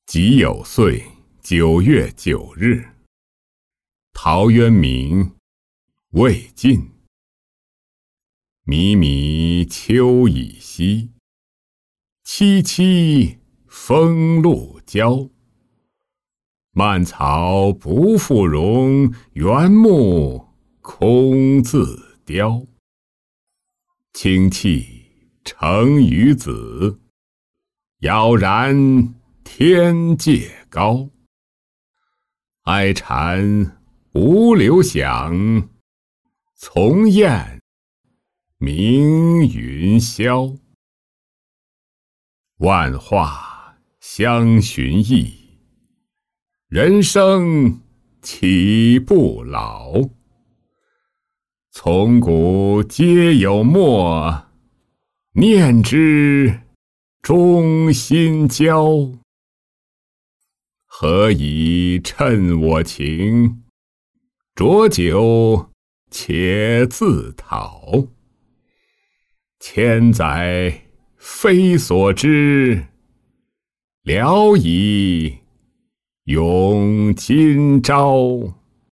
己酉岁9月9日，陶渊明魏晋。靡靡秋已息，萋萋风路遥。蔓草不复荣，原木空自凋。清气成于子，杳然天界高。哀蝉无留响，从雁鸣云霄。万化相寻意，人生岂不老？从古皆有末，念之中心焦。何以趁我情？浊酒且自讨。千载非所知，聊以永今朝。